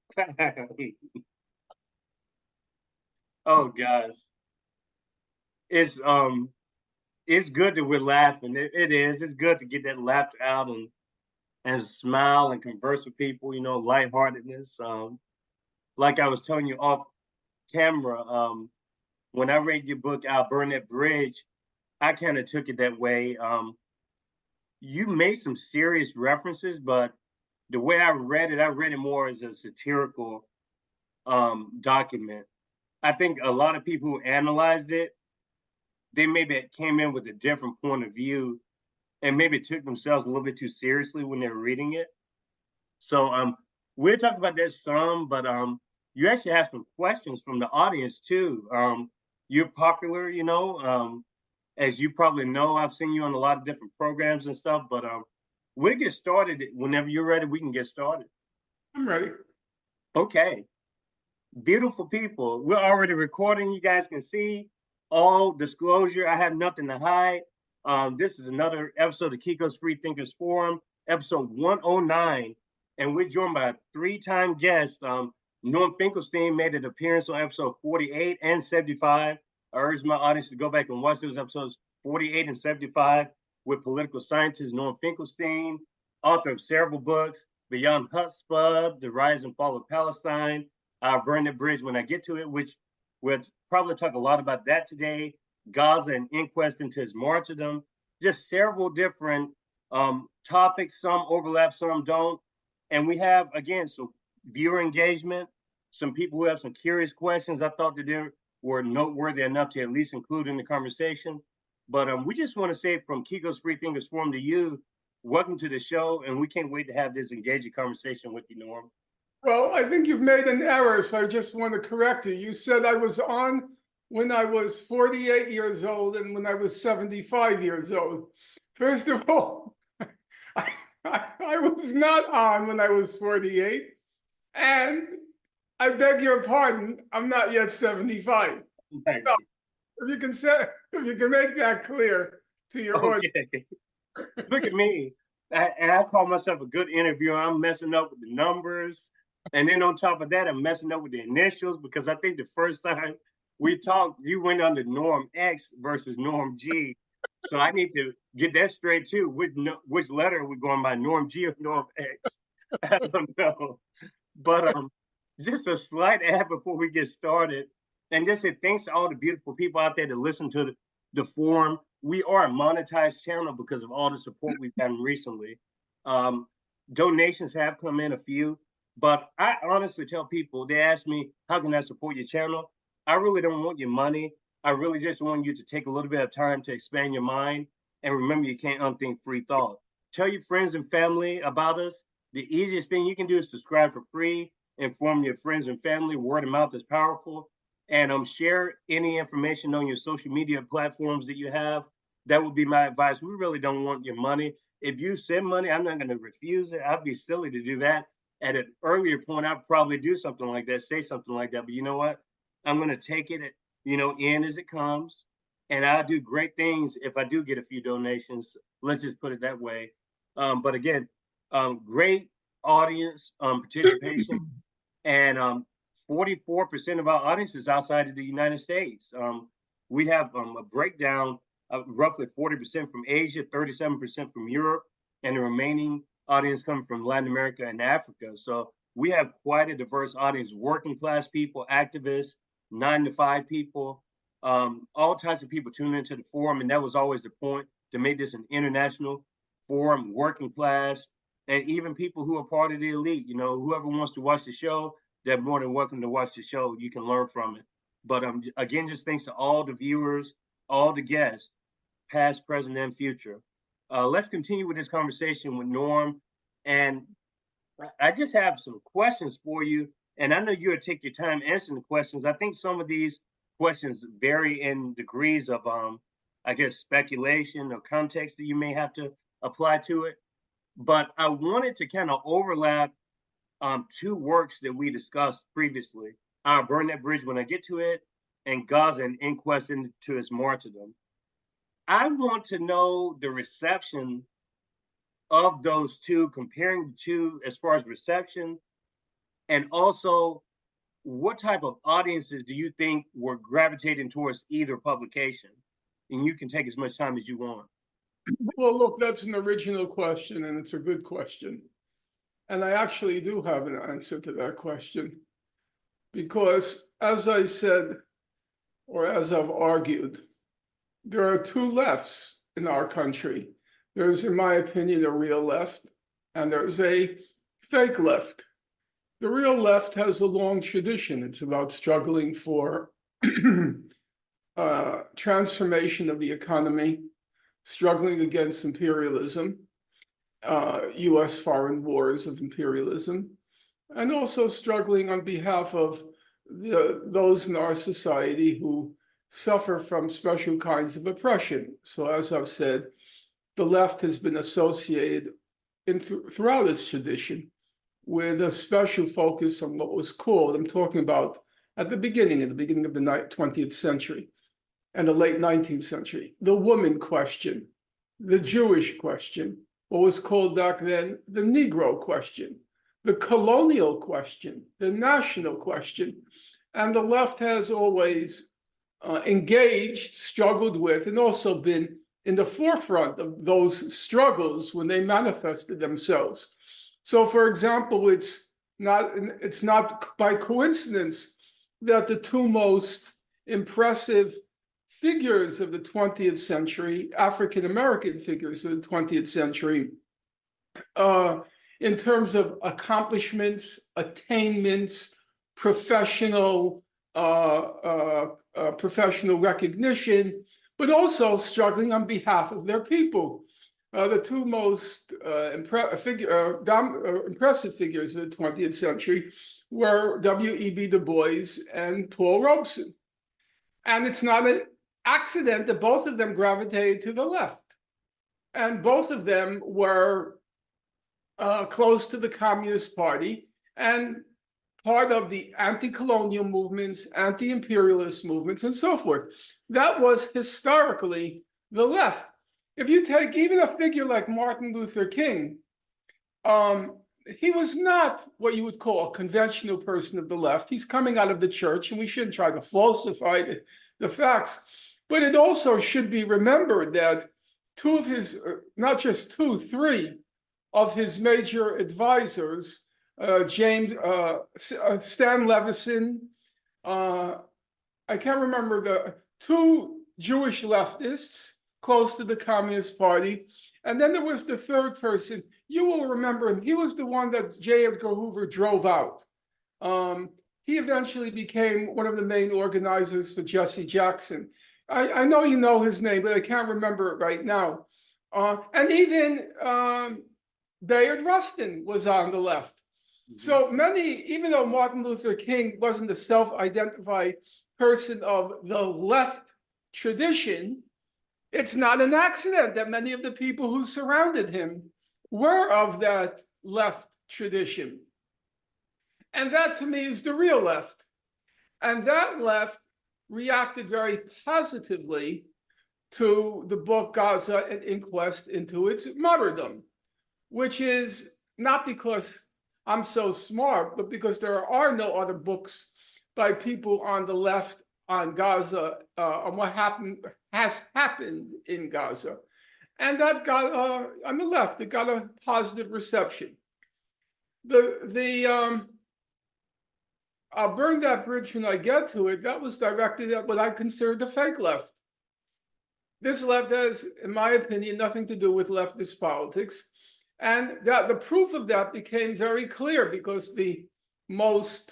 Oh gosh, it's um, it's good that we're laughing. It is. It's good to get that laughter out and smile and converse with people. You know, lightheartedness. Like I was telling you off camera. When I read your book, "I'll Burn That Bridge," I kind of took it that way. You made some serious references, but the way I read it more as a satirical document. I think a lot of people who analyzed it, they maybe came in with a different point of view and maybe took themselves a little bit too seriously when they were reading it. So we'll talk about that some, but you actually have some questions from the audience too. You're popular, you know. As you probably know, I've seen you on a lot of different programs and stuff, but we'll get started whenever you're ready. We can get started. I'm ready. Okay. Beautiful people. We're already recording. You guys can see all disclosure. I have nothing to hide. This is another episode of Kiko's Free Thinkers Forum, episode 109. And we're joined by a three-time guest. Norm Finkelstein made an appearance on episode 48 and 75. I urge my audience to go back and watch those episodes 48 and 75 with political scientist Norm Finkelstein, author of several books, Beyond Chutzpah, The Rise and Fall of Palestine, Burn the Bridge when I get to it, which we'll probably talk a lot about that today. Gaza and inquest into his martyrdom. Just several different topics. Some overlap, some don't. And we have, again, some viewer engagement, some people who have some curious questions. I thought that they were noteworthy enough to at least include in the conversation. But we just want to say from Kiko's Free Thinkers Forum to you, welcome to the show. And we can't wait to have this engaging conversation with you, Norm. Well, I think you've made an error, so I just want to correct you. You said I was on when I was 48 years old and when I was 75 years old. First of all, I was not on when I was 48. And I beg your pardon, I'm not yet 75. So Thank if you can make that clear to your audience. Okay. Look at me. And I call myself a good interviewer. I'm messing up with the numbers. And then on top of that, I'm messing up with the initials because I think the first time we talked, you went under Norm X versus Norm G. So I need to get that straight too. Which letter are we going by, Norm G or Norm X? I don't know. But just a slight ad before we get started. And just say thanks to all the beautiful people out there that listen to the forum. We are a monetized channel because of all the support we've gotten recently. Um, Donations have come in a few, but I honestly tell people, they ask me, how can I support your channel? I really don't want your money. I really just want you to take a little bit of time to expand your mind. And remember, you can't unthink free thought. Tell your friends and family about us. The easiest thing you can do is subscribe for free, inform your friends and family. Word of mouth is powerful. And share any information on your social media platforms that you have. That would be my advice. We really don't want your money. If you send money, I'm not going to refuse it. I'd be silly to do that. At an earlier point, I'd probably do something like that, say something like that. But you know what? I'm going to take it, in as it comes. And I'll do great things if I do get a few donations. Let's just put it that way. But again, great audience participation. And 44% of our audience is outside of the United States. We have a breakdown of roughly 40% from Asia, 37% from Europe, and the remaining audience coming from Latin America and Africa. So we have quite a diverse audience, working class people, activists, 9 to 5 people, all types of people tune into the forum. And that was always the point, to make this an international forum, working class, and even people who are part of the elite. Whoever wants to watch the show, they're more than welcome to watch the show. You can learn from it. But again, just thanks to all the viewers, all the guests, past, present, and future. Let's continue with this conversation with Norm. And I just have some questions for you. And I know you'll take your time answering the questions. I think some of these questions vary in degrees of, I guess, speculation or context that you may have to apply to it. But I wanted to kind of overlap two works that we discussed previously. I'll Burn That Bridge when I get to it, and Gaza and Inquest into Its Martyrdom. I want to know the reception of those two, comparing the two as far as reception And also, what type of audiences do you think were gravitating towards either publication? And you can take as much time as you want. Well, look, that's an original question, and it's a good question. And I actually do have an answer to that question. Because as I said, or as I've argued, there are two lefts in our country. There's, in my opinion, a real left, and there's a fake left. The real left has a long tradition. It's about struggling for transformation of the economy, struggling against imperialism, US foreign wars of imperialism, and also struggling on behalf of those in our society who suffer from special kinds of oppression. So as I've said, the left has been associated throughout its tradition with a special focus on what was called, I'm talking about at the beginning of the 20th century and the late 19th century, the woman question, the Jewish question, what was called back then the Negro question, the colonial question, the national question. And the left has always engaged, struggled with, and also been in the forefront of those struggles when they manifested themselves. So, for example, it's not by coincidence that the two most impressive figures of the 20th century, African-American figures of the 20th century, in terms of accomplishments, attainments, professional recognition, but also struggling on behalf of their people. The two most impressive figures of the 20th century were W.E.B. Du Bois and Paul Robeson. And it's not an accident that both of them gravitated to the left. And both of them were close to the Communist Party and part of the anti-colonial movements, anti-imperialist movements, and so forth. That was historically the left. If you take even a figure like Martin Luther King, he was not what you would call a conventional person of the left. He's coming out of the church, and we shouldn't try to falsify the facts. But it also should be remembered that two of his, not just two, three of his major advisors, Stan Levison, I can't remember the two Jewish leftists close to the Communist Party. And then there was the third person. You will remember him. He was the one that J. Edgar Hoover drove out. He eventually became one of the main organizers for Jesse Jackson. I know you know his name, but I can't remember it right now. And even Bayard Rustin was on the left. So many, even though Martin Luther King wasn't a self-identified person of the left tradition, it's not an accident that many of the people who surrounded him were of that left tradition. And that, to me, is the real left. And that left reacted very positively to the book Gaza: An Inquest into its Martyrdom, which is not because I'm so smart, but because there are no other books by people on the left on Gaza, on what has happened in Gaza. And that got, on the left, it got a positive reception. I'll burn that bridge when I get to it. That was directed at what I consider the fake left. This left has, in my opinion, nothing to do with leftist politics. And that the proof of that became very clear because the most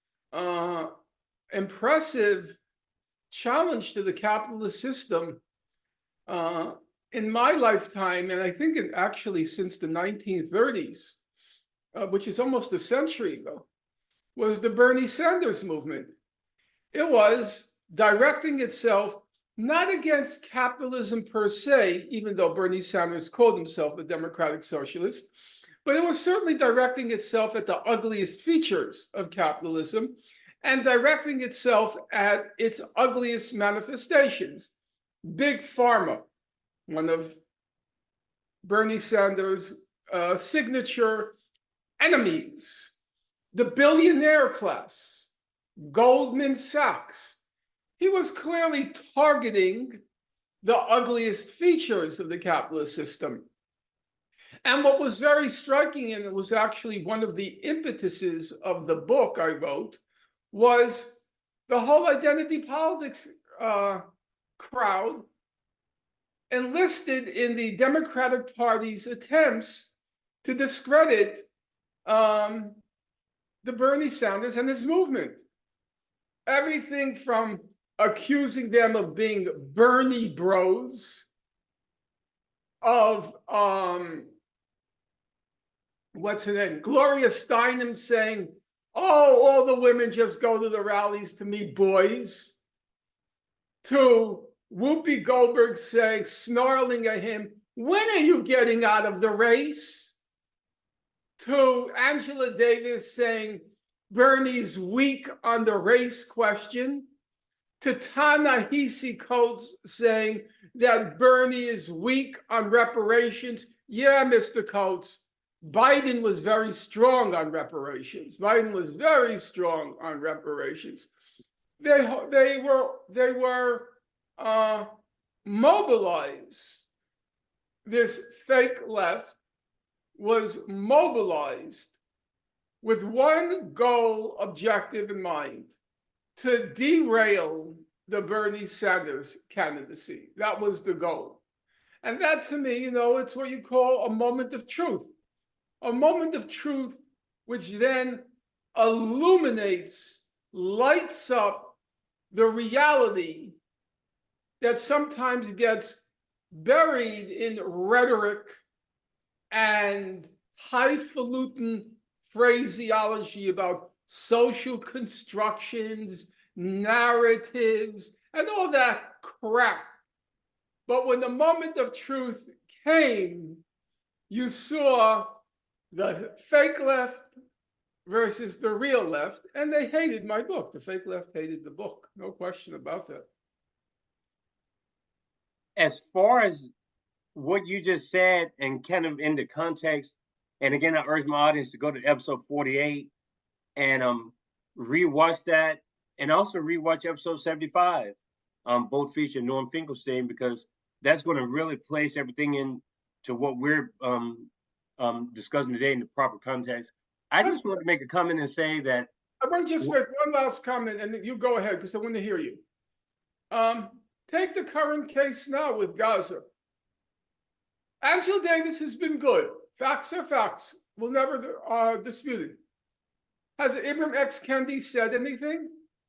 impressive challenge to the capitalist system in my lifetime, and I think actually since the 1930s, which is almost a century ago, was the Bernie Sanders movement. It was directing itself not against capitalism per se, even though Bernie Sanders called himself a democratic socialist, but it was certainly directing itself at the ugliest features of capitalism and directing itself at its ugliest manifestations. Big Pharma, one of Bernie Sanders' signature enemies. the billionaire class, Goldman Sachs. He was clearly targeting the ugliest features of the capitalist system. And what was very striking, and it was actually one of the impetuses of the book I wrote, was the whole identity politics crowd enlisted in the Democratic Party's attempts to discredit the Bernie Sanders and his movement. Everything from accusing them of being Bernie bros, of what's her name? Gloria Steinem saying, oh, all the women just go to the rallies to meet boys, to Whoopi Goldberg saying, snarling at him, when are you getting out of the race? To Angela Davis saying, Bernie's weak on the race question. To Ta-Nehisi Coates saying that Bernie is weak on reparations. Yeah, Mr. Coates, Biden was very strong on reparations. Biden was very strong on reparations. They were mobilized. This fake left was mobilized with one goal objective in mind: to derail the Bernie Sanders candidacy. That was the goal. And that, to me, it's what you call a moment of truth. A moment of truth which then illuminates, lights up the reality that sometimes gets buried in rhetoric and highfalutin phraseology about social constructions, narratives, and all that crap. But when the moment of truth came, you saw the fake left versus the real left, and they hated my book. The fake left hated the book, no question about that. As far as what you just said, and kind of in the context, and again, I urge my audience to go to episode 48 and rewatch that, and also rewatch episode 75. Both feature Norm Finkelstein, because that's going to really place everything into what we're discussing today in the proper context. I just want to make a comment and say that I want to just make one last comment, and you go ahead because I want to hear you. Take the current case now with Gaza. Angela Davis has been good. Facts are facts. We'll never dispute it. Has Ibram X. Kendi said anything?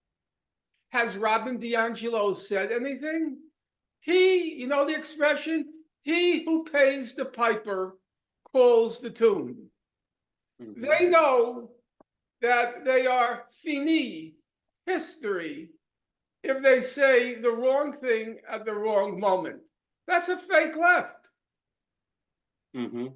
Has Robin DiAngelo said anything? He, you know the expression, he who pays the piper calls the tune. Mm-hmm. They know that they are fini, history, if they say the wrong thing at the wrong moment. That's a fake left. Mm-hmm.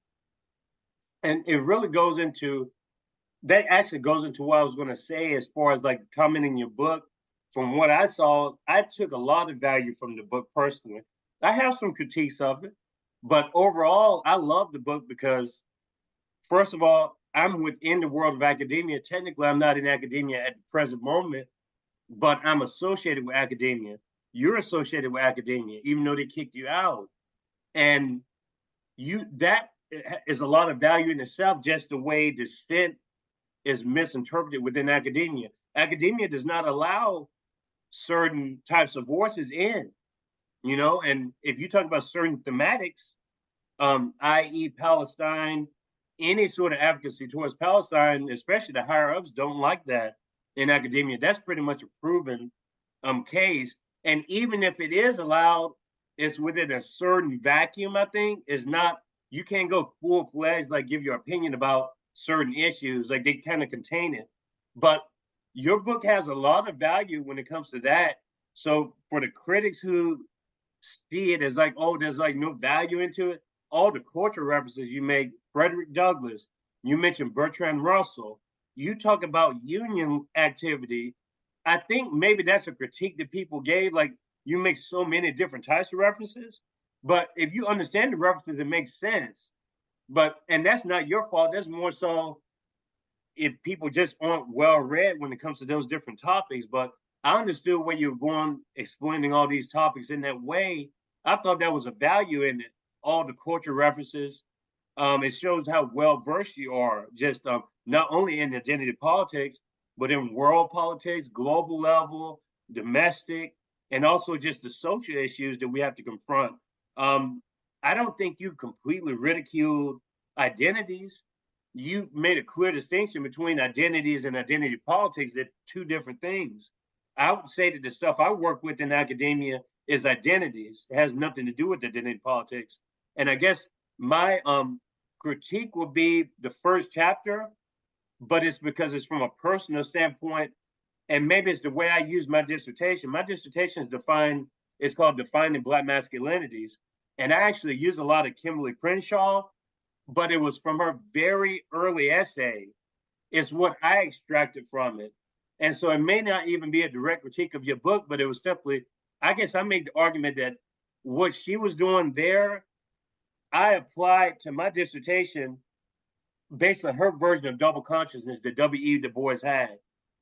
And it really goes into, that actually goes into what I was going to say as far as like commenting your book. From what I saw, I took a lot of value from the book personally. I have some critiques of it, but overall, I love the book because, first of all, I'm within the world of academia. Technically, I'm not in academia at the present moment, but I'm associated with academia. You're associated with academia, even though they kicked you out. And that is a lot of value in itself, just the way dissent is misinterpreted within academia. Academia does not allow certain types of voices in, and if you talk about certain thematics, i.e. Palestine, any sort of advocacy towards Palestine, especially the higher ups, don't like that in academia. That's pretty much a proven case. And even if it is allowed, it's within a certain vacuum, I think. It's not, you can't go full-fledged, like give your opinion about certain issues, like they kind of contain it. But your book has a lot of value when it comes to that. So for the critics who see it as like, oh, there's like no value into it, all the cultural references you make, Frederick Douglass, you mentioned Bertrand Russell, you talk about union activity. I think maybe that's a critique that people gave, like you make so many different types of references, but if you understand the references, it makes sense. And that's not your fault. That's more so if people just aren't well read when it comes to those different topics. But I understood where you're going, explaining all these topics in that way. I thought that was a value in it. All the culture references. It shows how well versed you are, just not only in identity politics, but in world politics, global level, domestic, and also just the social issues that we have to confront. Um, I don't think you completely ridiculed identities. You made a clear distinction between identities and identity politics. They're two different things. I would say that the stuff I work with in academia is identities. It has nothing to do with identity politics. And I guess my critique would be the first chapter, but it's because it's from a personal standpoint, and maybe it's the way I use my dissertation. My dissertation is defined, it's called Defining Black Masculinities. And I actually use a lot of Kimberly Crenshaw, but it was from her very early essay. It's what I extracted from it. And so it may not even be a direct critique of your book, but it was simply, I guess I made the argument that what she was doing there, I applied to my dissertation based on her version of double consciousness that W.E. Du Bois had.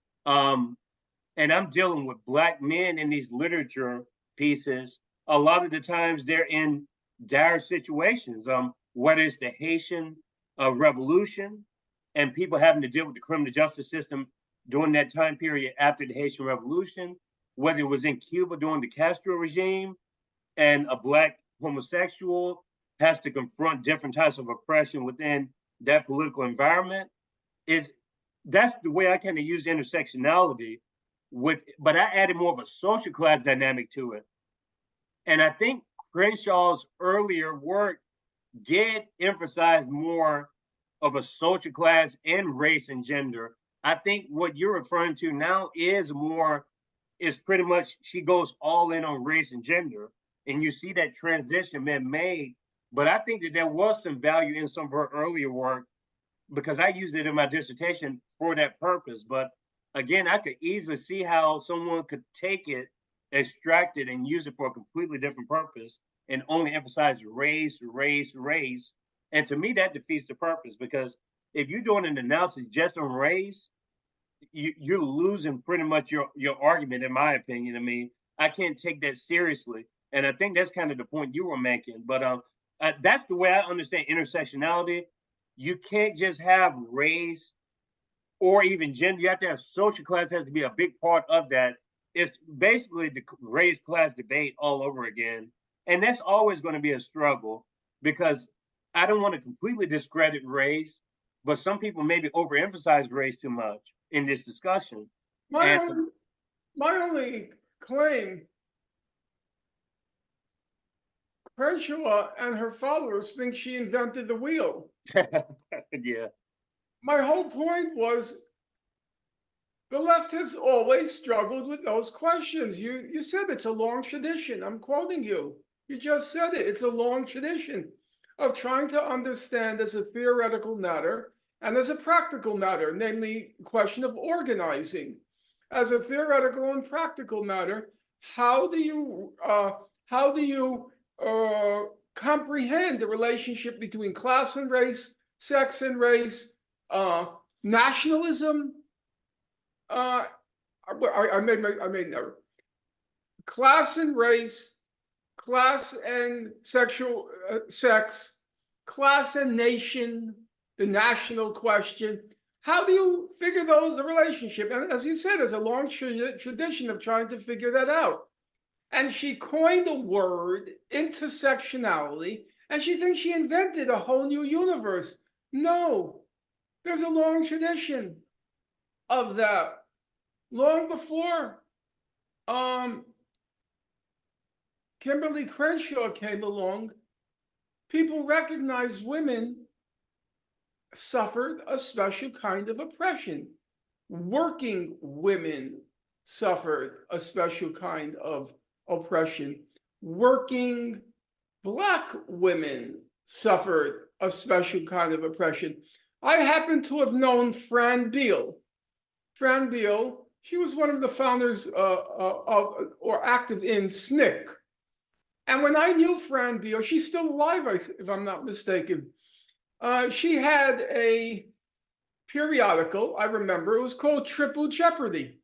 And I'm dealing with Black men in these literature pieces. A lot of the times they're in dire situations, whether it's the Haitian Revolution and people having to deal with the criminal justice system during that time period after the Haitian Revolution, whether it was in Cuba during the Castro regime and a Black homosexual has to confront different types of oppression within that political environment. Is that's the way I kind of use intersectionality with, but I added more of a social class dynamic to it. And I think Crenshaw's earlier work did emphasize more of a social class and race and gender. I think what you're referring to now is pretty much she goes all in on race and gender. And you see that transition being made. But I think that there was some value in some of her earlier work because I used it in my dissertation for that purpose. But again, I could easily see how someone could take it, extract it, and use it for a completely different purpose and only emphasize race, race, race. And to me, that defeats the purpose because if you're doing an analysis just on race, you're losing pretty much your argument, in my opinion. I mean, I can't take that seriously. And I think that's kind of the point you were making. But that's the way I understand intersectionality. You can't just have race or even gender. You have to have social class has to be a big part of that. It's basically the race class debate all over again. And that's always going to be a struggle because I don't want to completely discredit race, but some people maybe overemphasize race too much in this discussion. My only claim, Crenshaw and her followers think she invented the wheel. Yeah. My whole point was the left has always struggled with those questions. You said it's a long tradition. I'm quoting you. You just said it. It's a long tradition of trying to understand as a theoretical matter and as a practical matter, namely the question of organizing. As a theoretical and practical matter, how do you comprehend the relationship between class and race, sex and race, nationalism? I made class and race, class and sexual sex, class and nation, the national question. How do you figure the relationship? And as you said, there's a long tradition of trying to figure that out. And she coined a word, intersectionality, and she thinks she invented a whole new universe. No, there's a long tradition of that. Long before Kimberly Crenshaw came along, people recognized women suffered a special kind of oppression. Working women suffered a special kind of oppression. Working Black women suffered a special kind of oppression. I happen to have known Fran Beal. Fran Beal, she was one of the founders or active in SNCC. And when I knew Fran Beal, she's still alive, if I'm not mistaken. She had a periodical. I remember it was called Triple Jeopardy.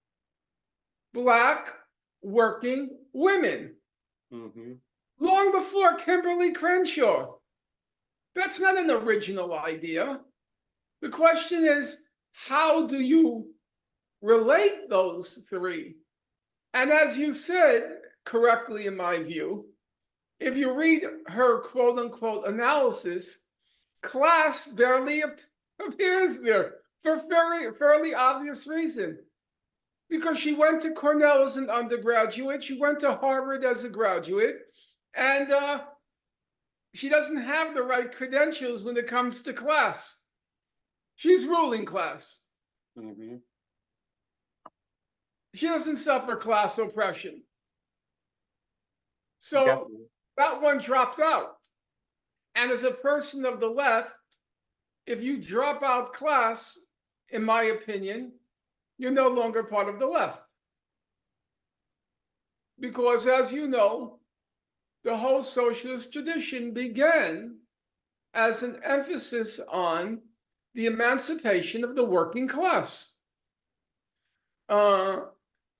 Black working women, Mhm. long before Kimberly Crenshaw. That's not an original idea. The question is, how do you relate those three? And as you said correctly, in my view, if you read her quote unquote analysis, class barely appears there for fairly obvious reason. Because she went to Cornell as an undergraduate, she went to Harvard as a graduate, and she doesn't have the right credentials when it comes to class. She's ruling class. Mhm. She doesn't suffer class oppression. So Definitely. that one dropped out. And as a person of the left, if you drop out class, in my opinion, you're no longer part of the left. Because as you know, the whole socialist tradition began as an emphasis on the emancipation of the working class. The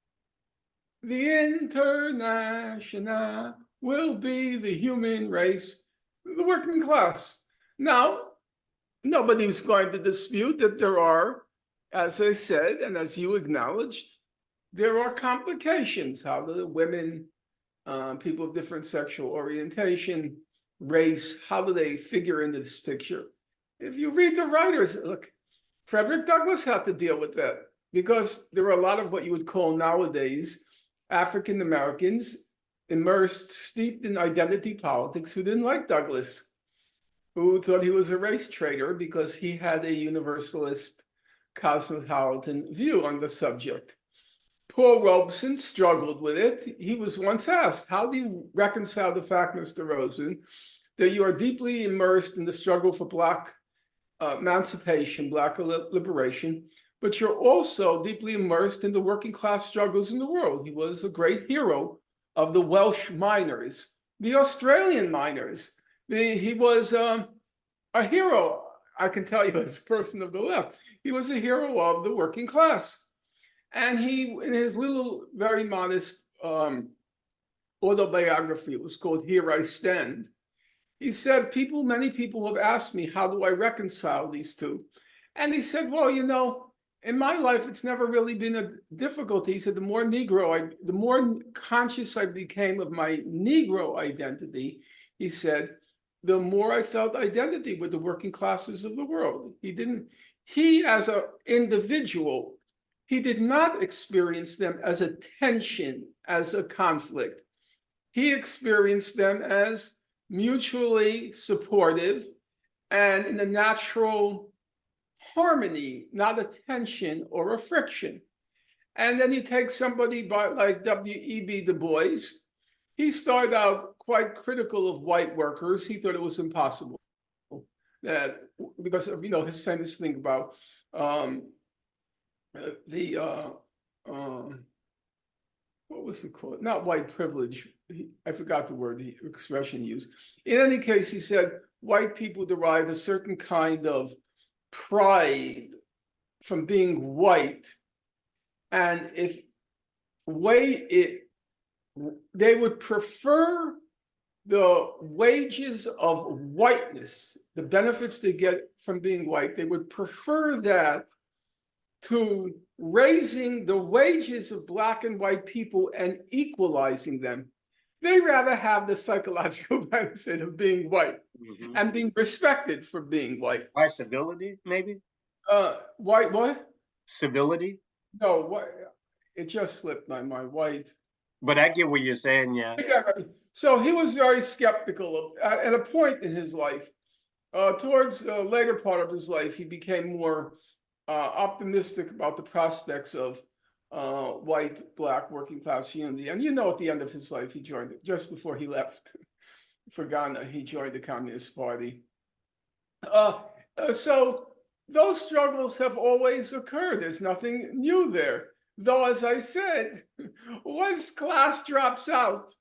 international will be the human race, the working class. Now, nobody's going to dispute that there are, as I said, and as you acknowledged, there are complications. How do the women, people of different sexual orientation, race, how do they figure into this picture? If you read the writers, look, Frederick Douglass had to deal with that because there were a lot of what you would call nowadays African Americans immersed, steeped in identity politics who didn't like Douglass, who thought he was a race traitor because he had a universalist cosmopolitan view on the subject. Paul Robeson struggled with it. He was once asked, how do you reconcile the fact, Mr. Rosen, that you are deeply immersed in the struggle for Black emancipation, Black liberation, but you're also deeply immersed in the working class struggles in the world? He was a great hero of the Welsh miners, the Australian miners. He was a hero, I can tell you as a person of the left. He was a hero of the working class. And he, in his little, very modest autobiography, it was called Here I Stand, he said, many people have asked me, how do I reconcile these two? And he said, well, you know, in my life, it's never really been a difficulty. He said, the more conscious I became of my Negro identity, he said, the more I felt identity with the working classes of the world. He as an individual, he did not experience them as a tension, as a conflict. He experienced them as mutually supportive and in a natural harmony, not a tension or a friction. And then you take somebody like W.E.B. Du Bois. He started out quite critical of white workers. He thought it was impossible because of his famous thing about what was it called? Not white privilege. I forgot the word, the expression he used. In any case, he said white people derive a certain kind of pride from being white, and they would prefer the wages of whiteness, the benefits they get from being white. They would prefer that to raising the wages of Black and white people and equalizing them. They rather have the psychological benefit of being white and being respected for being white. White civility, maybe? White what? Civility? No, what? It just slipped my mind. White. But I get what you're saying, yeah. So he was very skeptical at a point in his life. Towards the later part of his life, he became more optimistic about the prospects of white, Black, working class unity. And at the end of his life, he joined it just before he left for Ghana. He joined the Communist Party. So those struggles have always occurred. There's nothing new there. Though, as I said, once class drops out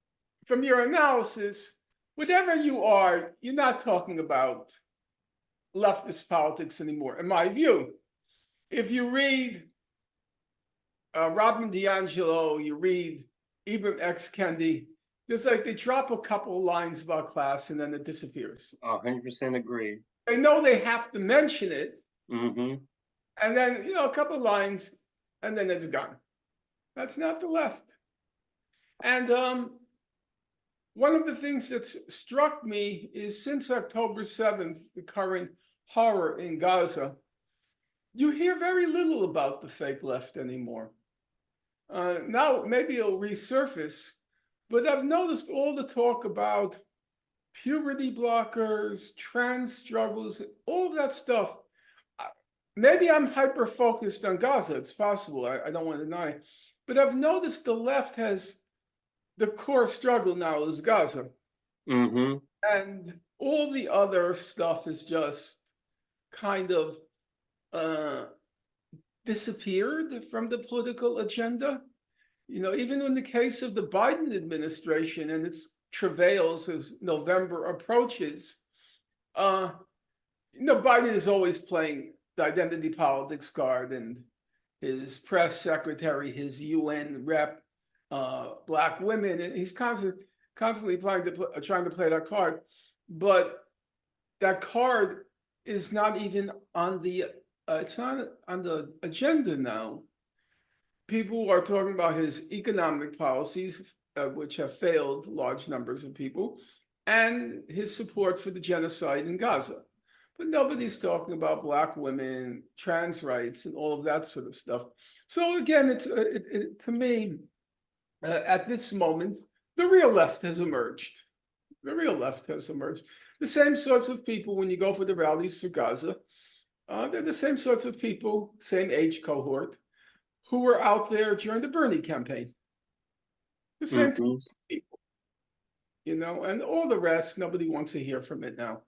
from your analysis, whatever you are, you're not talking about leftist politics anymore, in my view. If you read Robin DiAngelo, you read Ibram X. Kendi, there's like they drop a couple of lines about class and then it disappears. 100% agree. They know they have to mention it, Mm-hmm. and then a couple of lines, and then it's gone. That's not the left. And one of the things that's struck me is since October 7th, the current horror in Gaza, you hear very little about the fake left anymore. Now, maybe it'll resurface, but I've noticed all the talk about puberty blockers, trans struggles, all of that stuff. Maybe I'm hyper-focused on Gaza. It's possible. I don't want to deny. But I've noticed the left has the core struggle now is Gaza. Mm-hmm. And all the other stuff is just kind of disappeared from the political agenda. Even in the case of the Biden administration and its travails as November approaches, Biden is always playing the identity politics card, and his press secretary, his UN rep, black women, and he's constantly trying to play that card. But that card is not even on the it's not on the agenda now. People are talking about his economic policies, which have failed large numbers of people, and his support for the genocide in Gaza. But nobody's talking about black women, trans rights, and all of that sort of stuff. So again, to me, at this moment, the real left has emerged. The real left has emerged. The same sorts of people, when you go for the rallies to Gaza, they're the same sorts of people, same age cohort, who were out there during the Bernie campaign. The same types of people, and all the rest, nobody wants to hear from it now.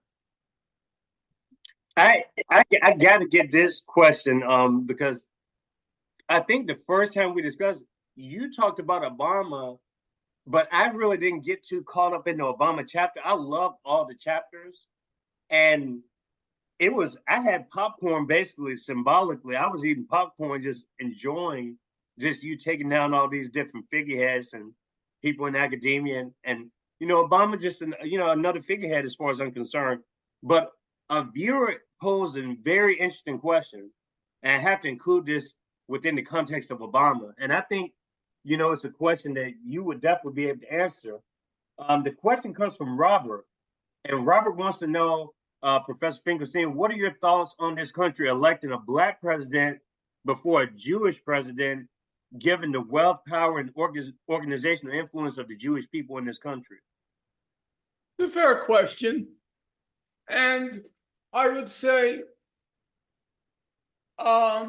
I got to get this question because I think the first time we discussed, you talked about Obama, but I really didn't get too caught up in the Obama chapter. I loved all the chapters, and I had popcorn basically symbolically. I was eating popcorn, just enjoying just you taking down all these different figureheads and people in academia, and Obama just another figurehead as far as I'm concerned. But a viewer posed a very interesting question, and I have to include this within the context of Obama. And I think, it's a question that you would definitely be able to answer. The question comes from Robert, and Robert wants to know, Professor Finkelstein, what are your thoughts on this country electing a black president before a Jewish president, given the wealth, power, and organizational influence of the Jewish people in this country? It's a fair question. And I would say, I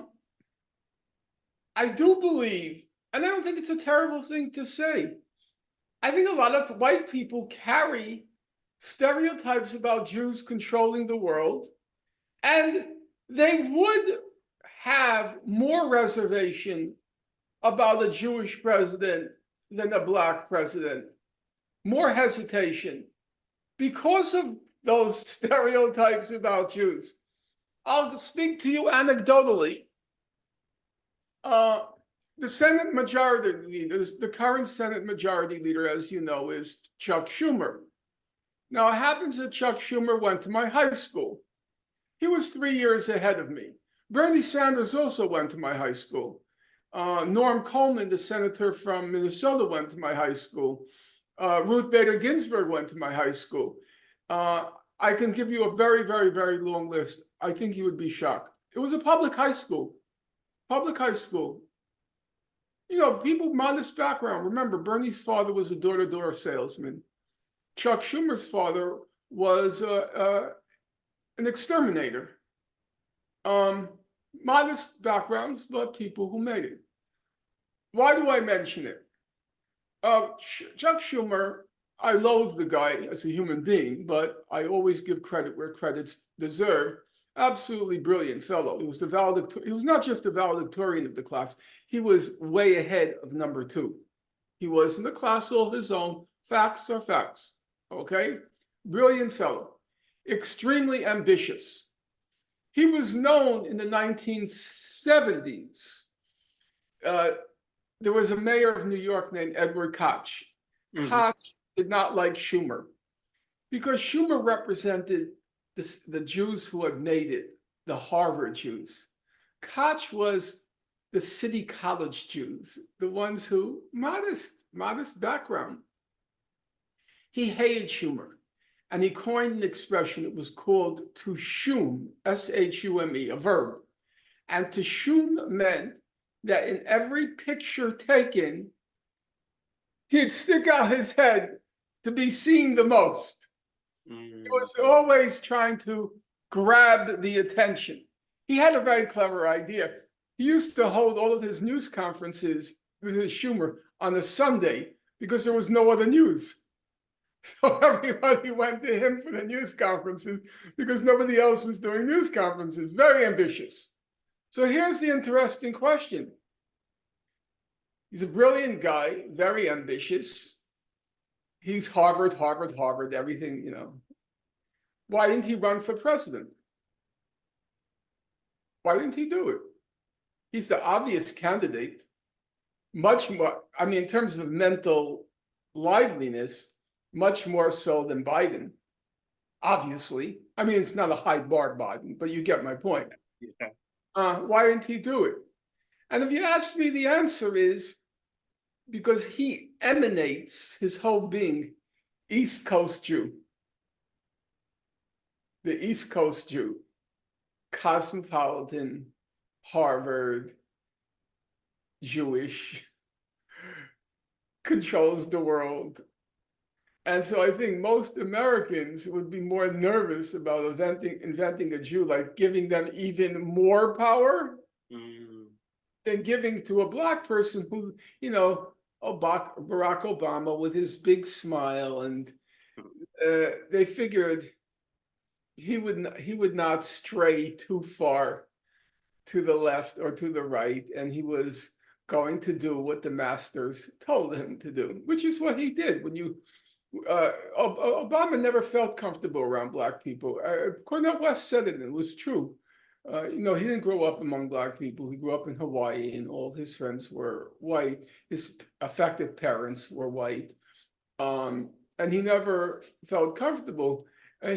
do believe, and I don't think it's a terrible thing to say, I think a lot of white people carry stereotypes about Jews controlling the world, and they would have more reservation about a Jewish president than a black president, more hesitation because of those stereotypes about Jews. I'll speak to you anecdotally. The Senate Majority Leader, the current Senate Majority Leader, as you know, is Chuck Schumer. Now, it happens that Chuck Schumer went to my high school. He was 3 years ahead of me. Bernie Sanders also went to my high school. Norm Coleman, the senator from Minnesota, went to my high school. Ruth Bader Ginsburg went to my high school. I can give you a very, very, very long list. I think you would be shocked. It was a public high school. Public high school. People, modest background. Remember, Bernie's father was a door-to-door salesman. Chuck Schumer's father was an exterminator. Modest backgrounds, but people who made it. Why do I mention it? Chuck Schumer, I loathe the guy as a human being, but I always give credit where credit's deserved. Absolutely brilliant fellow. He was he was not just the valedictorian of the class. He was way ahead of number 2. He was in the class all his own. Facts are facts. Okay? Brilliant fellow. Extremely ambitious. He was known in the 1970s. There was a mayor of New York named Edward Koch. Koch did not like Schumer because Schumer represented the Jews who had made it, the Harvard Jews. Koch was the city college Jews, the ones who, modest background. He hated Schumer, and he coined an expression. It was called to shum, S-H-U-M-E, a verb. And to shum meant that in every picture taken, he'd stick out his head to be seen the most. He was always trying to grab the attention. He had a very clever idea. He used to hold all of his news conferences with Schumer on a Sunday because there was no other news. So everybody went to him for the news conferences because nobody else was doing news conferences. Very ambitious. So here's the interesting question. He's a brilliant guy, very ambitious. He's Harvard, everything, you know. Why didn't he run for president? Why didn't he do it? He's the obvious candidate, much more, I mean, in terms of mental liveliness, much more so than Biden, obviously. I mean, it's not a high bar, Biden, but you get my point. Yeah. Why didn't he do it? And if you ask me, the answer is because he emanates his whole being, East Coast Jew. The East Coast Jew, cosmopolitan, Harvard, Jewish, controls the world. And so I think most Americans would be more nervous about inventing a Jew, like giving them even more power than giving to a Black person who, you know, Barack Obama with his big smile, and they figured he would not stray too far to the left or to the right, and he was going to do what the masters told him to do, which is what he did. When you Obama never felt comfortable around Black people. Cornel West said it, and it was true. You know, he didn't grow up among Black people. He grew up in Hawaii, and all his friends were white. His effective parents were white, and he never felt comfortable.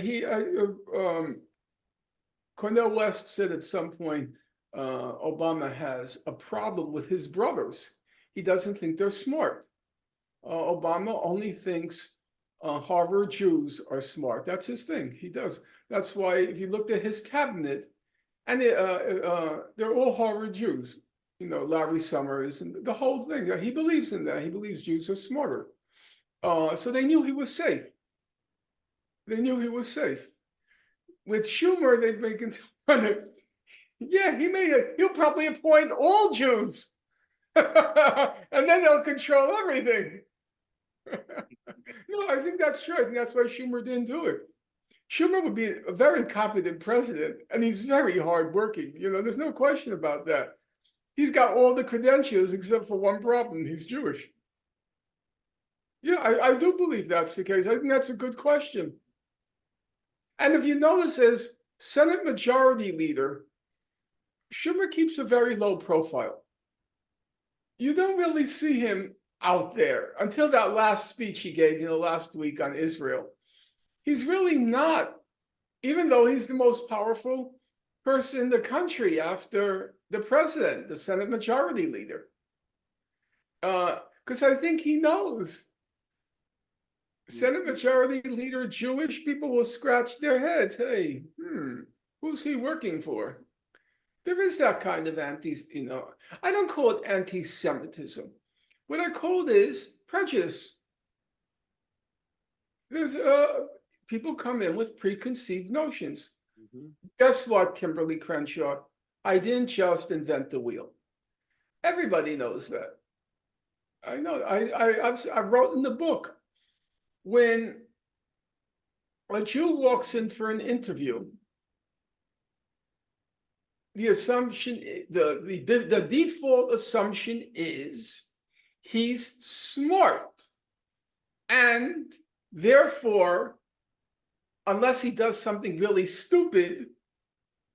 Cornel West said at some point, Obama has a problem with his brothers. He doesn't think they're smart. Obama only thinks Harvard Jews are smart. That's his thing. He does. That's why if you looked at his cabinet, and they're all Harvard Jews. You know, Larry Summers and the whole thing. He believes in that. He believes Jews are smarter. So they knew he was safe. They knew he was safe. With Schumer, they'd make it wonder, yeah, he'll probably appoint all Jews. And then they'll control everything. No, I think that's true. I think that's why Schumer didn't do it. Schumer would be a very competent president, and he's very hardworking. You know, there's no question about that. He's got all the credentials except for one problem. He's Jewish. Yeah, I do believe that's the case. I think that's a good question. And if you notice, as Senate Majority Leader, Schumer keeps a very low profile. You don't really see him out there until that last speech he gave, you know, last week on Israel. He's really not, even though he's the most powerful person in the country after the president, the Senate Majority Leader. Because I think he knows Senate Majority Leader Jewish people will scratch their heads. Hey, who's he working for? There is that kind of I don't call it anti-Semitism. What I call it is prejudice. There's people come in with preconceived notions. Guess what, Kimberly Crenshaw? I didn't just invent the wheel. Everybody knows that. I know. I wrote in the book, when a Jew walks in for an interview, the assumption, the default assumption is he's smart, and therefore, unless he does something really stupid,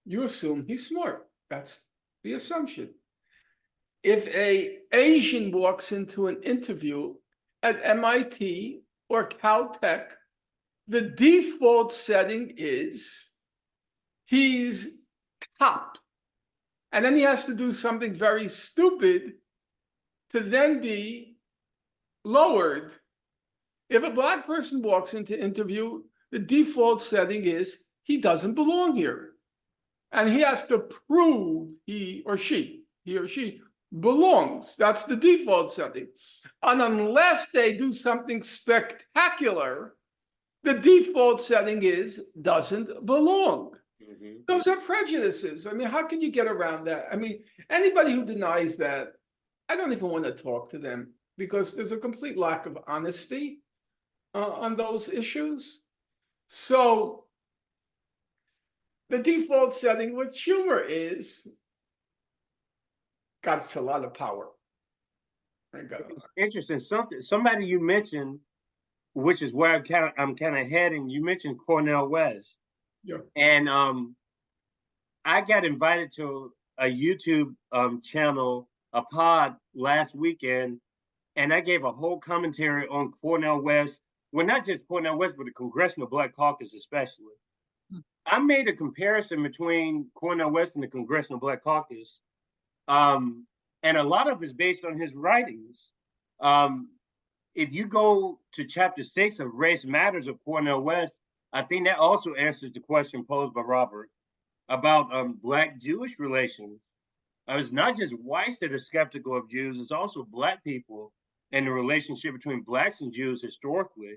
you assume he's smart. That's the assumption. If a Asian walks into an interview at MIT or Caltech, the default setting is he's top. And then he has to do something very stupid to then be lowered. If a Black person walks into interview, the default setting is he doesn't belong here. And he has to prove he or she belongs. That's the default setting. And unless they do something spectacular, the default setting is doesn't belong. Mm-hmm. Those are prejudices. I mean, how can you get around that? I mean, anybody who denies that, I don't even want to talk to them because there's a complete lack of honesty on those issues. So the default setting with humor is got a lot of power. It's interesting. Somebody you mentioned, which is where I'm kind of heading. You mentioned Cornel West. Yeah. And I got invited to a YouTube channel, a pod last weekend, and I gave a whole commentary on Cornel West. Well, not just Cornel West, but the Congressional Black Caucus especially. I made a comparison between Cornel West and the Congressional Black Caucus. And a lot of it's based on his writings. If you go to chapter 6 of Race Matters of Cornel West, I think that also answers the question posed by Robert about Black-Jewish relations. It's not just whites that are skeptical of Jews, it's also Black people and the relationship between Blacks and Jews historically.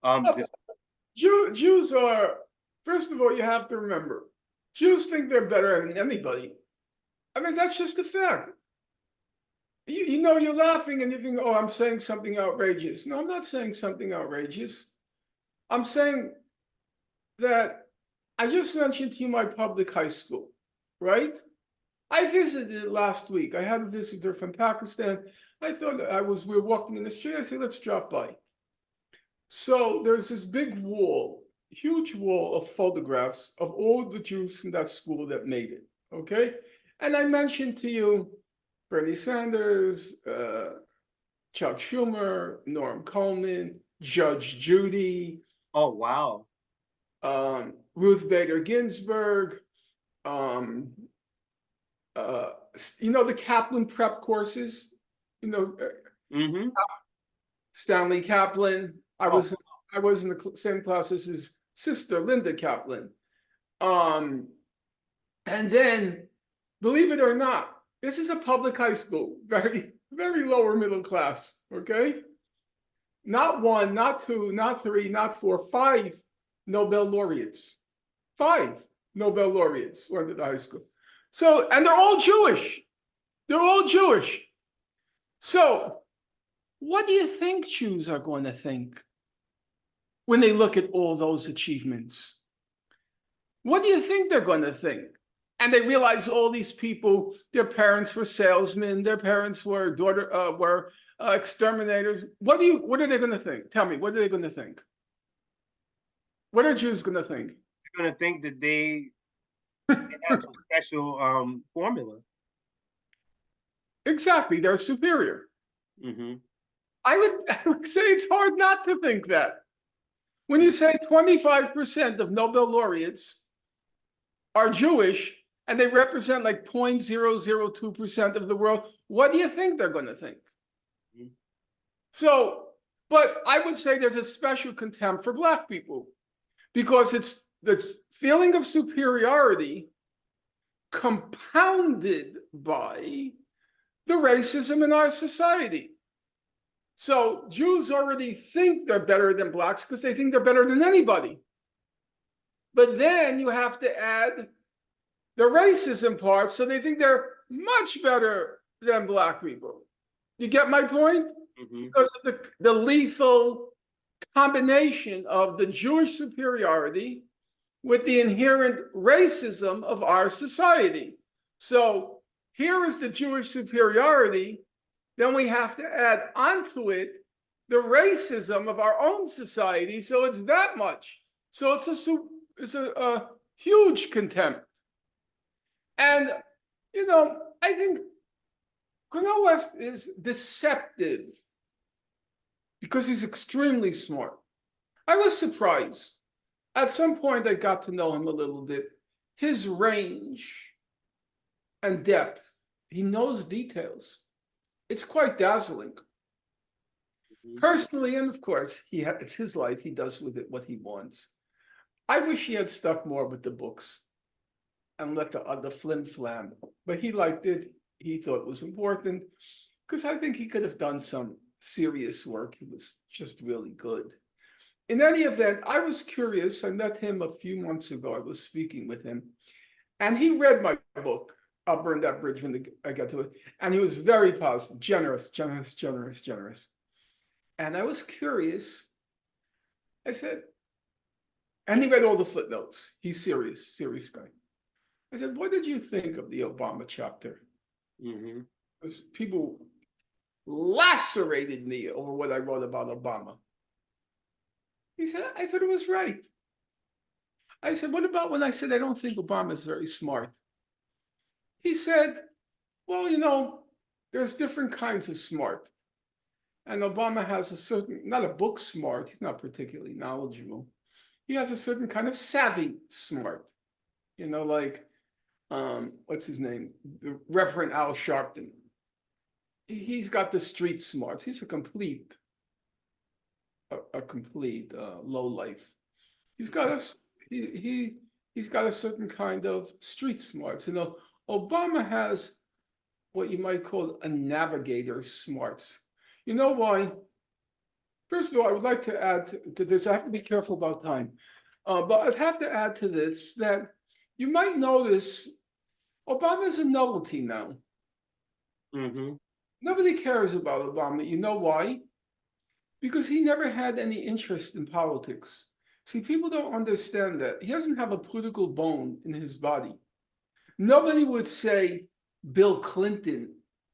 Jews are, first of all, you have to remember, Jews think they're better than anybody. I mean, that's just a fact. You know, you're laughing and you think, oh, I'm saying something outrageous. No, I'm not saying something outrageous. I'm saying that I just mentioned to you my public high school, right? I visited it last week. I had a visitor from Pakistan. I thought we were walking in the street. I said, let's drop by. So there's this big wall, huge wall of photographs of all the Jews from that school that made it, okay? And I mentioned to you Bernie Sanders, Chuck Schumer, Norm Coleman, Judge Judy. Oh, wow. Ruth Bader Ginsburg, you know, the Kaplan prep courses, you know, Stanley Kaplan. I was in the same class as his sister, Linda Kaplan. And then, believe it or not, this is a public high school, very, very lower middle class, okay? Not one, not two, not three, not four, 5 Nobel laureates. 5 Nobel laureates went to the high school. So, and they're all Jewish. They're all Jewish. So, what do you think Jews are going to think when they look at all those achievements? What do you think they're going to think? And they realize all these people, their parents were salesmen, their parents were exterminators. What are they going to think? Tell me, what are they going to think? What are Jews going to think? They're going to think that they have some special formula. Exactly, they're superior. I would say it's hard not to think that. When you say 25% of Nobel laureates are Jewish, and they represent like 0.002% of the world, what do you think they're going to think? So, but I would say there's a special contempt for Black people because it's the feeling of superiority compounded by the racism in our society. So Jews already think they're better than Blacks because they think they're better than anybody. But then you have to add the racism part, so they think they're much better than Black people. You get my point? Because of the lethal combination of the Jewish superiority with the inherent racism of our society. So here is the Jewish superiority. Then we have to add onto it the racism of our own society. So it's that much. So it's a huge contempt. And, I think Cornel West is deceptive because he's extremely smart. I was surprised. At some point, I got to know him a little bit. His range and depth, he knows details. It's quite dazzling. Personally, and of course, it's his life. He does with it what he wants. I wish he had stuck more with the books and let the flim flam. But he liked it. He thought it was important because I think he could have done some serious work. He was just really good. In any event, I was curious. I met him a few months ago. I was speaking with him, and he read my book. I'll burn that bridge when I get to it. And he was very positive, generous. And I was curious. I said, and he read all the footnotes. He's serious guy. I said, what did you think of the Obama chapter? Because people lacerated me over what I wrote about Obama. He said, I thought it was right. I said, what about when I said I don't think Obama is very smart? He said, well, there's different kinds of smart. And Obama has a certain, not a book smart, he's not particularly knowledgeable. He has a certain kind of savvy smart. Like, what's his name? Reverend Al Sharpton. He's got the street smarts. He's a complete low life. He's got he's got a certain kind of street smarts. Obama has what you might call a navigator's smarts. You know why? First of all, I would like to add to this. I have to be careful about time, but I'd have to add to this that you might notice Obama's a novelty now. Nobody cares about Obama. You know why? Because he never had any interest in politics. See, people don't understand that. He doesn't have a political bone in his body. Nobody would say Bill Clinton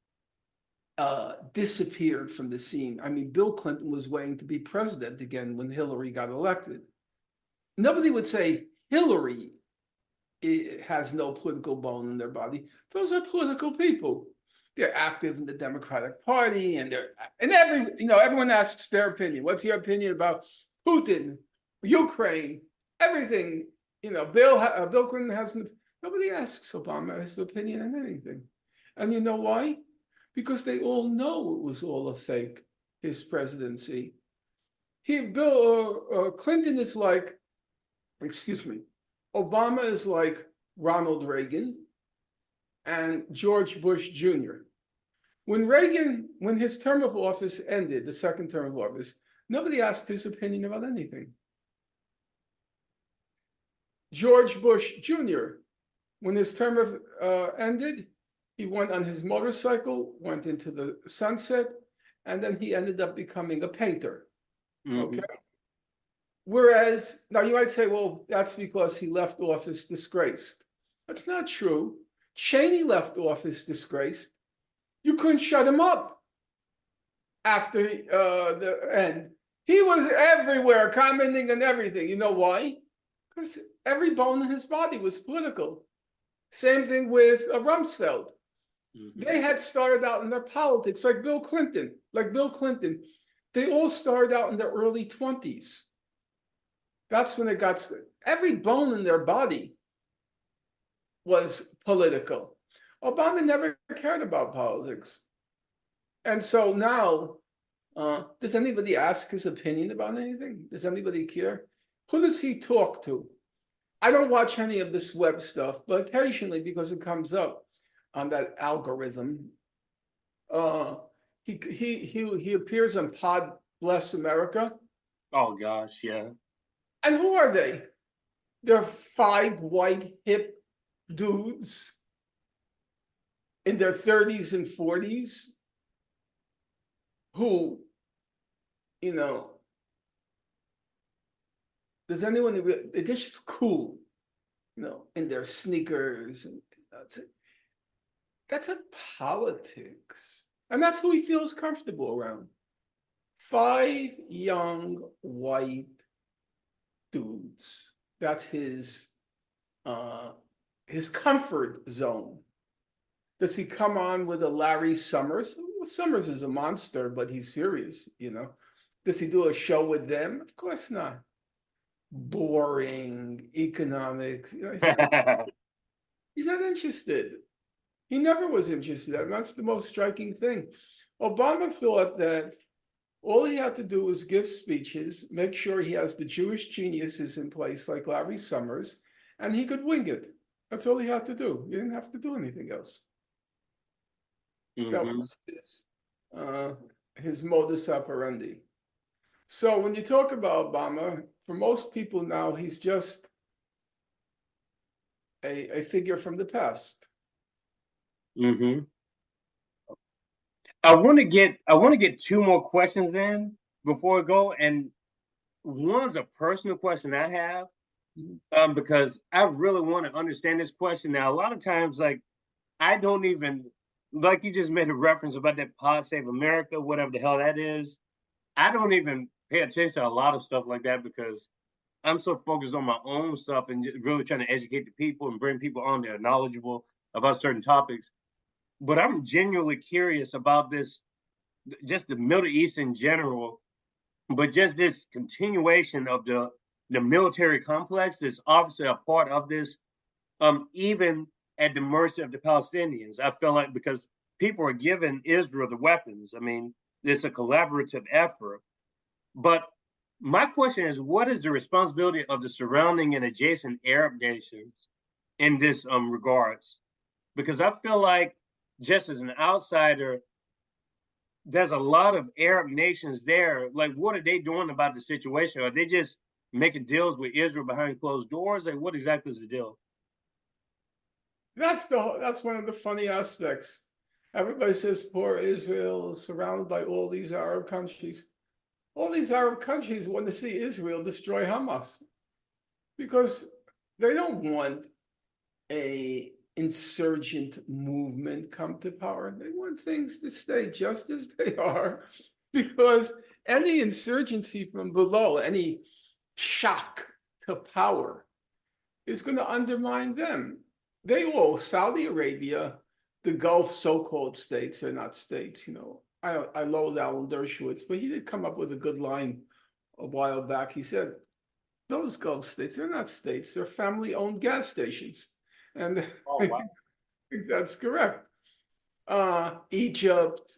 disappeared from the scene. I mean, Bill Clinton was waiting to be president again when Hillary got elected. Nobody would say Hillary has no political bone in their body. Those are political people. They're active in the Democratic Party, and everyone asks their opinion. What's your opinion about Putin, Ukraine, everything? Bill Clinton hasn't. Nobody asks Obama his opinion on anything, and you know why? Because they all know it was all a fake. His presidency. Clinton is like, Obama is like Ronald Reagan and George Bush Jr. When his term of office ended, the second term of office, nobody asked his opinion about anything. George Bush Jr., when his term ended, he went on his motorcycle, went into the sunset, and then he ended up becoming a painter. Okay. Whereas, now you might say, well, that's because he left office disgraced. That's not true. Cheney left office disgraced. You couldn't shut him up after the end. He was everywhere, commenting on everything. You know why? Because every bone in his body was political. Same thing with Rumsfeld. They had started out in their politics like Bill Clinton. They all started out in their early 20s. That's when it got, every bone in their body was political. Obama never cared about politics. And so now, does anybody ask his opinion about anything? Does anybody care? Who does he talk to? I don't watch any of this web stuff, but occasionally, because it comes up on that algorithm, he appears on Pod Bless America. Oh gosh, yeah. And who are they? They're 5 white hip dudes in their 30s and 40s who, does anyone, they're just cool, in their sneakers. And that's a politics. And that's who he feels comfortable around. 5 young white dudes. That's his his comfort zone. Does he come on with a Larry Summers? Well, Summers is a monster, but he's serious, you know. Does he do a show with them? Of course not. Boring, economic. You know, he's not interested. He never was interested. And that's the most striking thing. Obama thought that all he had to do was give speeches, make sure he has the Jewish geniuses in place like Larry Summers, and he could wing it. That's all he had to do. He didn't have to do anything else. That Mhm. was his modus operandi. So when you talk about Obama, for most people now, he's just a figure from the past. Mhm. I want to get two more questions in before we go, and one's a personal question I have, Mhm. because I really want to understand this question. Now, a lot of times, like I don't even like you just made a reference about that Pod Save America, whatever the hell that is. I don't even pay attention to a lot of stuff like that because I'm so focused on my own stuff and really trying to educate the people and bring people on that are knowledgeable about certain topics. But I'm genuinely curious about this, just the Middle East in general, but just this continuation of the military complex that's obviously a part of this, even at the mercy of the Palestinians. I feel like because people are giving Israel the weapons. I mean, it's a collaborative effort. But my question is, what is the responsibility of the surrounding and adjacent Arab nations in this regards? Because I feel like, just as an outsider, there's a lot of Arab nations there. Like, what are they doing about the situation? Are they just making deals with Israel behind closed doors? Like, what exactly is the deal? That's one of the funny aspects. Everybody says poor Israel is surrounded by all these Arab countries. All these Arab countries want to see Israel destroy Hamas because they don't want a insurgent movement come to power. They want things to stay just as they are because any insurgency from below, any shock to power is going to undermine them. Saudi Arabia, the Gulf so-called states are not states, you know. I loathe Alan Dershowitz, but he did come up with a good line a while back. He said, those Gulf states, they're not states, they're family-owned gas stations. And Oh, I wow. think that's correct. Egypt,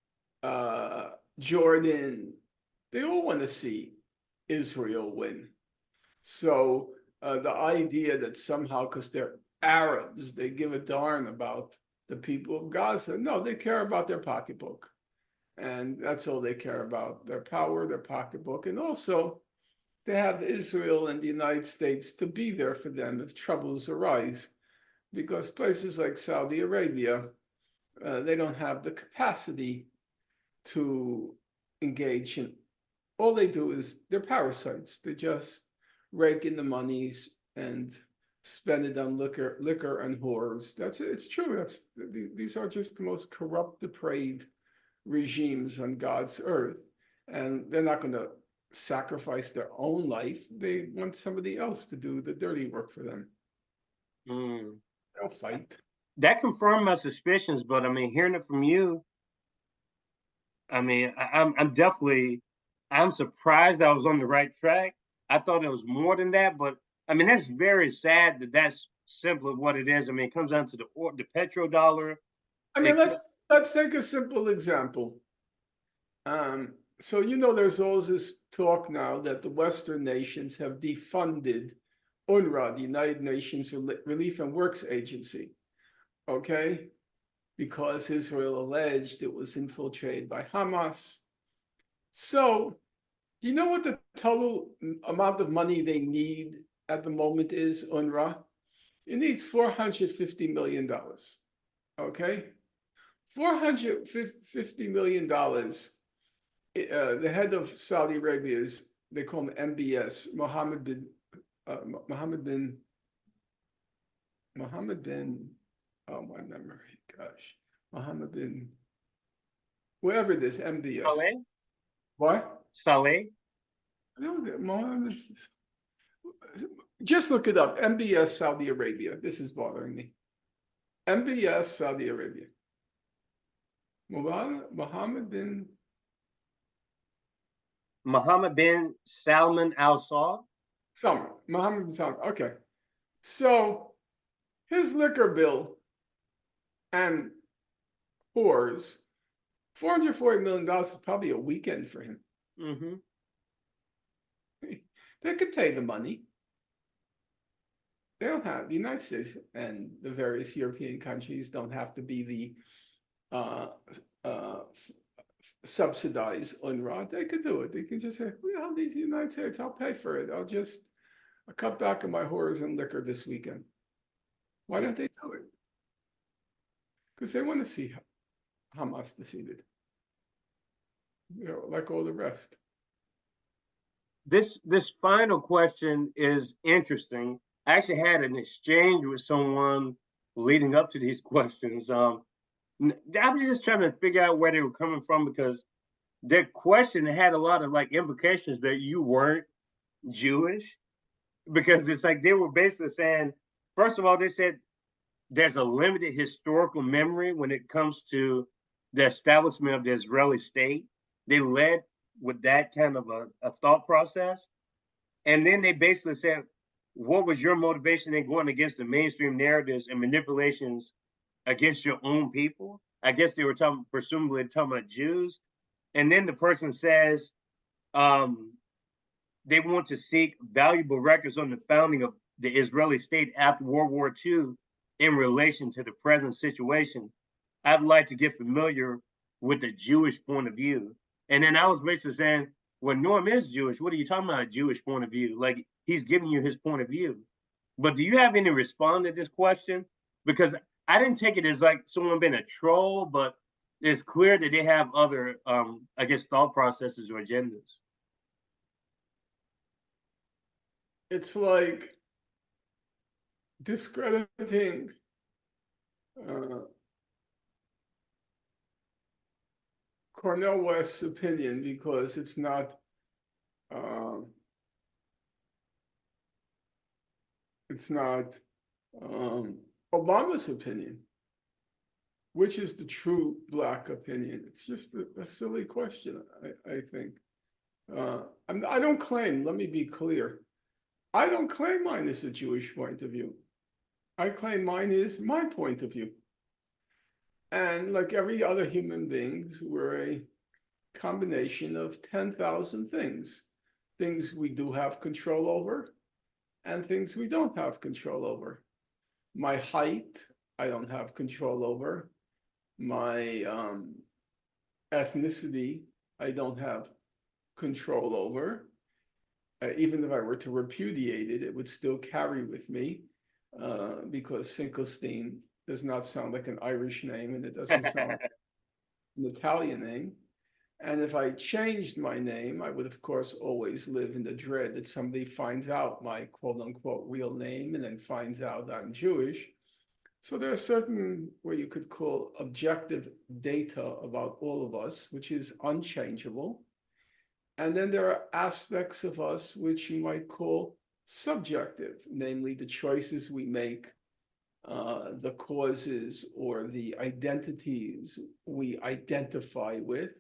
Jordan, they all want to see Israel win. So the idea that somehow, because they're Arabs, they give a darn about the people of Gaza. No, they care about their pocketbook. And that's all they care about, their power, their pocketbook. And also, they have Israel and the United States to be there for them if troubles arise. Because places like Saudi Arabia, they don't have the capacity to engage in. All they do is they're parasites. They just rake in the monies and spend it on liquor and whores. That's it. It's true. These are just the most corrupt, depraved regimes on God's earth, and they're not going to sacrifice their own life. They want somebody else to do the dirty work for them. Mm. They'll fight. That confirmed my suspicions, but I mean, hearing it from you, I mean, I'm definitely I'm surprised I was on the right track. I thought it was more than that, but I mean, that's very sad that that's simply what it is. I mean, it comes down to the petrodollar. I mean, It, let's take a simple example. So you know, there's all this talk now that the Western nations have defunded UNRWA, the United Nations Relief and Works Agency, okay? Because Israel alleged it was infiltrated by Hamas. So, you know what the total amount of money they need at the moment is, UNRWA? It needs $450 million, okay? $450 million. The head of Saudi Arabia is, they call him MBS, uh, Mohammed bin, Mohammed bin, oh, my memory, gosh, Mohammed bin, whatever it is, MBS. Saleh, What? Saleh. No, Mohammed, just look it up. MBS Saudi Arabia. This is bothering me. MBS Saudi Arabia. Mohammed bin Salman Al Saud. Salman. Mohammed bin Salman. Okay. So his liquor bill and whores, $440 million is probably a weekend for him. Mm-hmm. They could pay the money. They don't have, the United States and the various European countries don't have to be the subsidize UNRWA. They could do it. They can just say, we have these United States, I'll pay for it. I'll cut back on my whores and liquor this weekend. Why don't they do it? Because they want to see Hamas defeated. Like all the rest. This final question is interesting. I actually had an exchange with someone leading up to these questions. I was just trying to figure out where they were coming from, because their question had a lot of like implications that you weren't Jewish, because it's like they were basically saying, first of all, they said there's a limited historical memory when it comes to the establishment of the Israeli state. They led with that kind of a thought process. And then they basically said, what was your motivation in going against the mainstream narratives and manipulations against your own people? I guess they were presumably talking about Jews. And then the person says they want to seek valuable records on the founding of the Israeli state after World War II in relation to the present situation. I'd like to get familiar with the Jewish point of view. And then I was basically saying, well, Norm is Jewish. What are you talking about, a Jewish point of view? Like, he's giving you his point of view. But do you have any response to this question? Because I didn't take it as like someone being a troll, but it's clear that they have other, I guess, thought processes or agendas. It's like discrediting Cornel West's opinion because it's not Obama's opinion. Which is the true Black opinion? It's just a silly question, I think. I don't claim, let me be clear, I don't claim mine is a Jewish point of view. I claim mine is my point of view. And like every other human being, we're a combination of 10,000 things. Things we do have control over and things we don't have control over. My height, I don't have control over. My ethnicity, I don't have control over. Even if I were to repudiate it, it would still carry with me because Finkelstein does not sound like an Irish name and it doesn't sound like an Italian name. And if I changed my name, I would, of course, always live in the dread that somebody finds out my quote unquote real name and then finds out I'm Jewish. So there are certain, what you could call objective data about all of us, which is unchangeable. And then there are aspects of us which you might call subjective, namely the choices we make, the causes or the identities we identify with.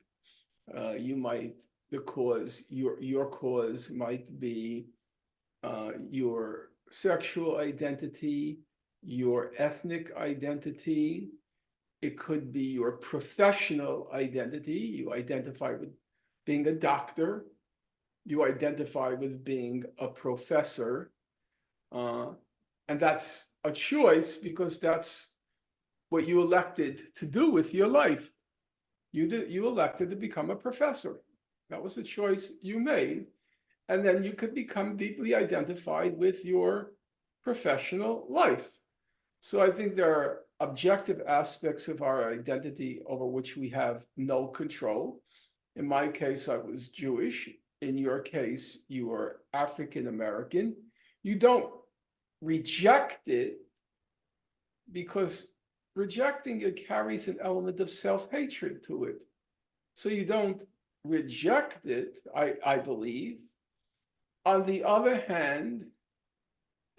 Your cause might be your sexual identity, your ethnic identity. It could be your professional identity. You identify with being a doctor. You identify with being a professor. And that's a choice because that's what you elected to do with your life. You elected to become a professor. That was a choice you made. And then you could become deeply identified with your professional life. So I think there are objective aspects of our identity over which we have no control. In my case, I was Jewish. In your case, you are African American. You don't reject it because rejecting it carries an element of self-hatred to it. So you don't reject it, I believe. On the other hand,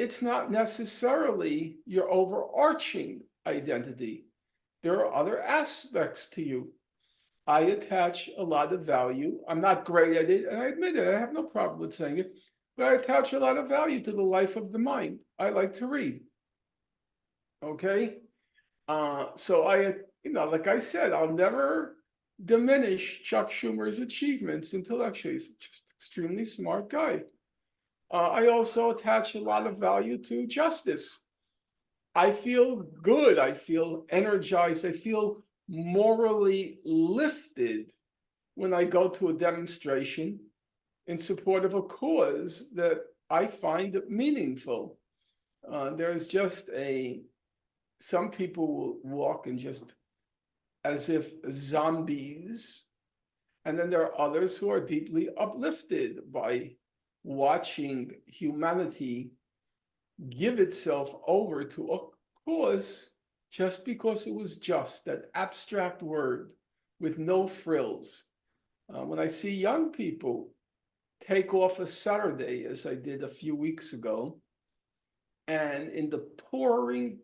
it's not necessarily your overarching identity. There are other aspects to you. I attach a lot of value. I'm not great at it, and I admit it. I have no problem with saying it, but I attach a lot of value to the life of the mind. I like to read. Okay? So like I said, I'll never diminish Chuck Schumer's achievements intellectually. He's just extremely smart guy. I also attach a lot of value to justice. I feel good. I feel energized. I feel morally lifted when I go to a demonstration in support of a cause that I find meaningful. There's just some people will walk in just as if zombies. And then there are others who are deeply uplifted by watching humanity give itself over to a cause just because it was just, that abstract word with no frills. When I see young people take off a Saturday, as I did a few weeks ago, and in the pouring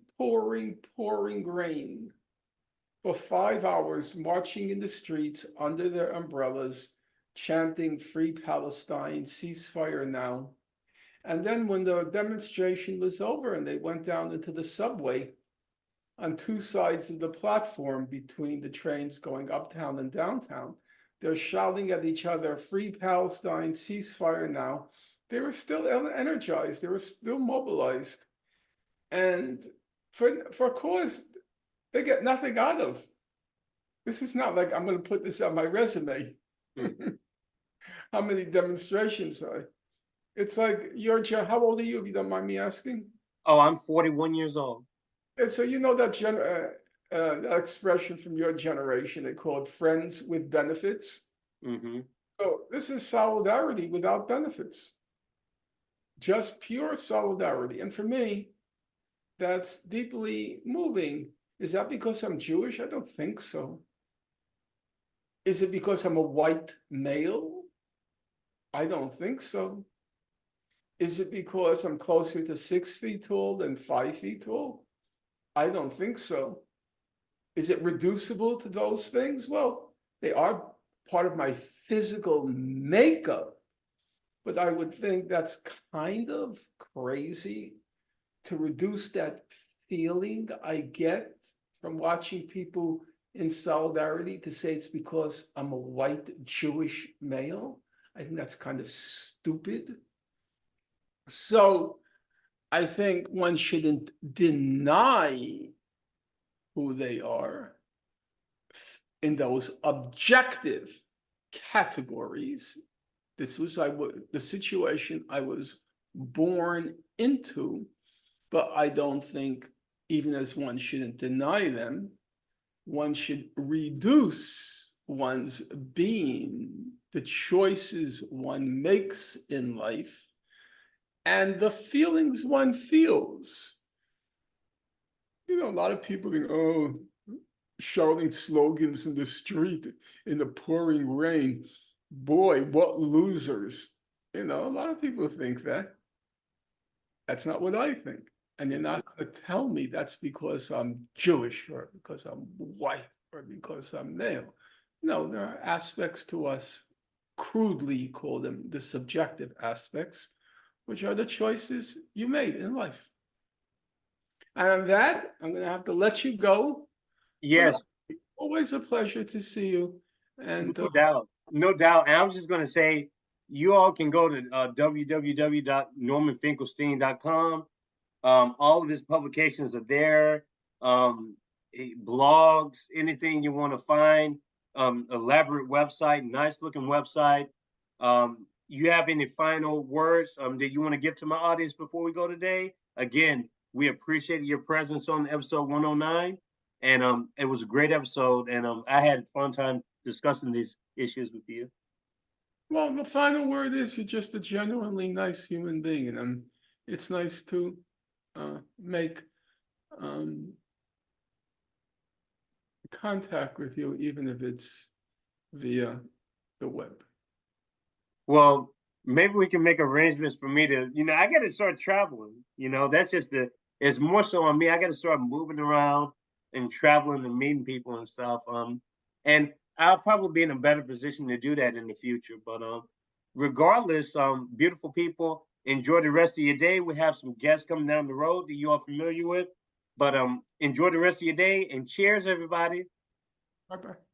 rain, for 5 hours marching in the streets under their umbrellas, chanting Free Palestine, ceasefire now. And then when the demonstration was over and they went down into the subway on two sides of the platform between the trains going uptown and downtown, they're shouting at each other, Free Palestine, ceasefire now. They were still energized. They were still mobilized. And for a cause they get nothing out of. This is not like I'm going to put this on my resume. How many demonstrations it's like, how old are you, if you don't mind me asking? Oh, I'm 41 years old. And so you know that expression from your generation, they call it friends with benefits. Mm-hmm. So this is solidarity without benefits. Just pure solidarity. And for me, that's deeply moving. Is that because I'm Jewish? I don't think so. Is it because I'm a white male? I don't think so. Is it because I'm closer to 6 feet tall than 5 feet tall? I don't think so. Is it reducible to those things? Well, they are part of my physical makeup, but I would think that's kind of crazy to reduce that feeling I get from watching people in solidarity to say it's because I'm a white Jewish male. I think that's kind of stupid. So I think one shouldn't deny who they are in those objective categories. This was the situation I was born into, but I don't think, even as one shouldn't deny them, one should reduce one's being, the choices one makes in life, and the feelings one feels. You know, a lot of people think, oh, shouting slogans in the street in the pouring rain. Boy, what losers. You know, a lot of people think that. That's not what I think. And you're not going to tell me that's because I'm Jewish or because I'm white or because I'm male. No, there are aspects to us, crudely you call them the subjective aspects, which are the choices you made in life. And on that, I'm going to have to let you go. Yes. Always a pleasure to see you. And no doubt. No doubt. And I was just going to say, you all can go to www.normanfinkelstein.com. All of his publications are there. Blogs, anything you want to find. Elaborate website, nice looking website. You have any final words that you want to give to my audience before we go today? Again, we appreciate your presence on episode 109. And it was a great episode. And I had a fun time discussing these issues with you. Well, the final word is you're just a genuinely nice human being. And it's nice to make contact with you, even if it's via the web. Well, maybe we can make arrangements for me to, I got to start traveling. That's just it's more so on me. I got to start moving around and traveling and meeting people and stuff. And I'll probably be in a better position to do that in the future. But regardless, beautiful people, enjoy the rest of your day. We have some guests coming down the road that you are familiar with. But enjoy the rest of your day and cheers, everybody. Bye-bye.